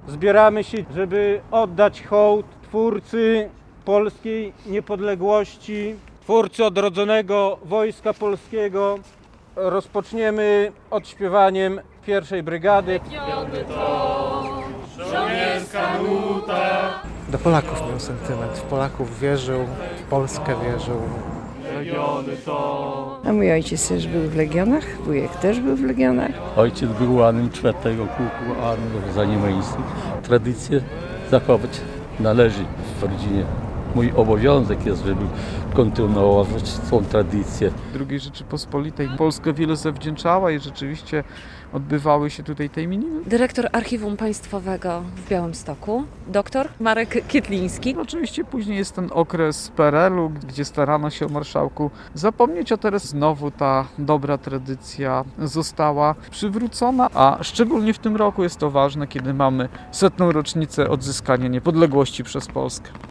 Zbieramy się, żeby oddać hołd twórcy polskiej niepodległości, twórcy odrodzonego Wojska Polskiego. Rozpoczniemy odśpiewaniem pierwszej brygady. Żołnierska nuta. Do Polaków miał sentyment, w Polaków wierzył, w Polskę wierzył. Legiony to. A mój ojciec też był w Legionach, wujek też był w Legionach. Ojciec był łanem 4. pułku armii zanimeńskiej. Tradycję zachować należy w rodzinie. Mój obowiązek jest, żeby kontynuować tą tradycję. II Rzeczypospolitej Polska wiele zawdzięczała i rzeczywiście odbywały się tutaj te imieniny. Dyrektor Archiwum Państwowego w Białymstoku, dr Marek Kietliński. Oczywiście później jest ten okres PRL-u, gdzie starano się o marszałku zapomnieć, a teraz znowu ta dobra tradycja została przywrócona, a szczególnie w tym roku jest to ważne, kiedy mamy 100. rocznicę odzyskania niepodległości przez Polskę.